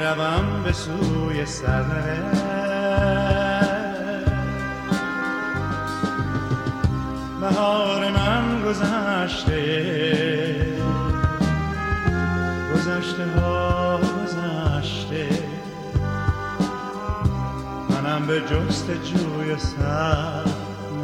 میروم به سوی سرنوشت. بهار من گذشته، گذشته ها گذشته، منم به جستجوی سرنوشت.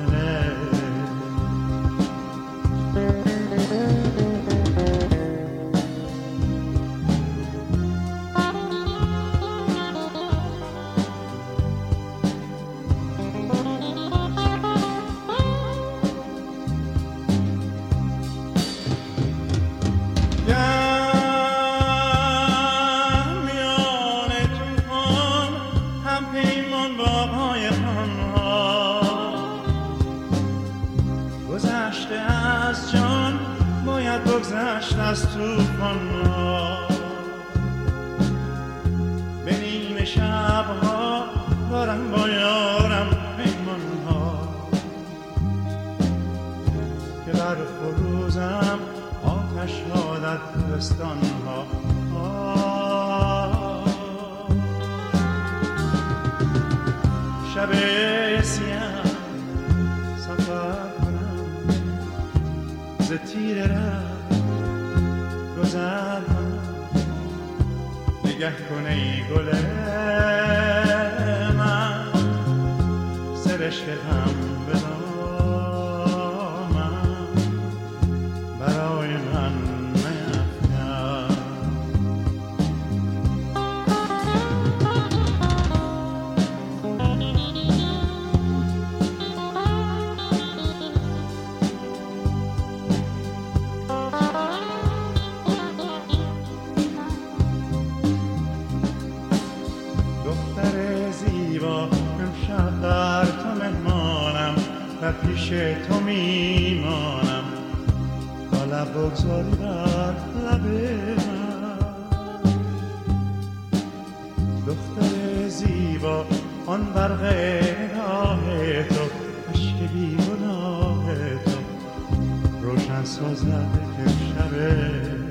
گذشت از طوفان ها، به نیمه شبها دارم با یارم پیمان ها، که بر فروزم آتش ها در کوهستان ها. شب سیاه سفر کنم ز تیر ره گذر کنم، نگه کن ای گل من سرشک هم به دامن، برای من میفکن. در تو مهمانم و پیش تو میمانم، تا لب بگذاری بر لب من. دختر زیبا آن برق راه تو، عشق بیگناه تو روشن سازد امشب من.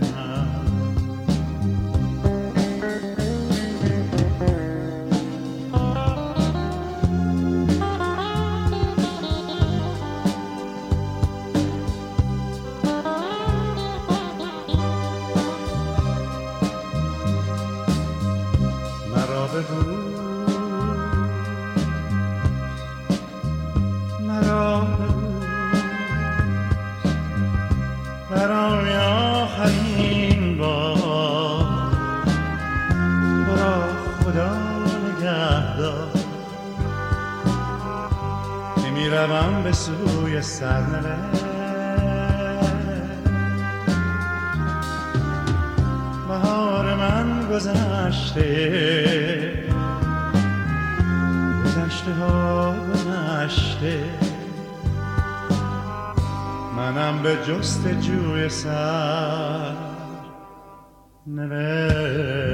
برای آخرین بار تو را خدا نگهدار، که میروم به سوی سرنوشت. بهار من گذشته، گذشته ها گذشته، منم به جستجوی سرنوشت.